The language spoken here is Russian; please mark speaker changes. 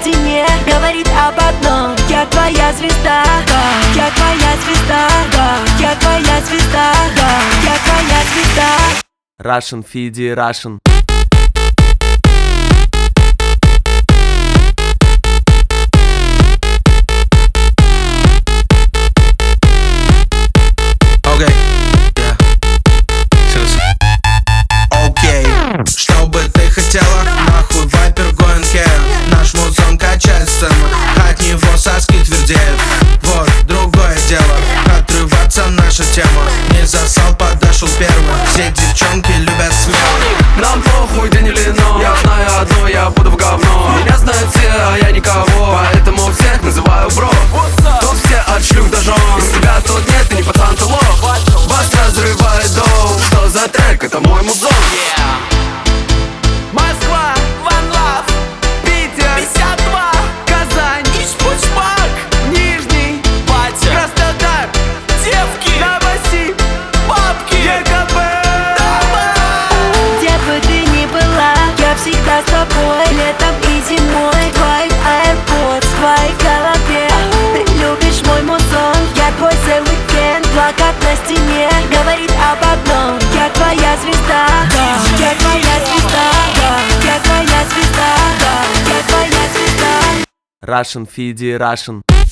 Speaker 1: стене говорит об одном: я твоя звезда, да, я твоя звезда, да, я твоя звезда, да, я твоя звезда.
Speaker 2: Russian Fidi Russian.
Speaker 3: Что бы ты хотела? Нахуй вайпер Гоенке. Наш музон качает сцену, от него соски твердеют. Вот другое дело, отрываться наша тема. Не засал, подошел первым. Все девчонки любят смелых.
Speaker 4: Нам похуй, день или ночь. Я знаю одно, я буду в говно. Меня знают все, а я никого. Поэтому всех называю бро. Тут все от шлюх до жен. Из тебя тут нет, ты не пацан, ты лох. Вас разрывает дом. Что за трек? Это мой музон.
Speaker 5: Москва, One Love, Питер, 52, Казань, Ич-Пуч-Пак, Нижний, Батя, Краснодар, девки, Новосиб, бабки, ЕКП.
Speaker 1: Где бы ты ни была, я всегда с тобой. Летом и зимой, твои AirPods в твоей голове. Ты любишь мой музон, я твой целый уикенд. Плакат на стене говорит об одном: я твоя звезда, да, я твоя звезда, да, я твоя звезда, да, я твоя звезда.
Speaker 2: Russian Fidi Russian.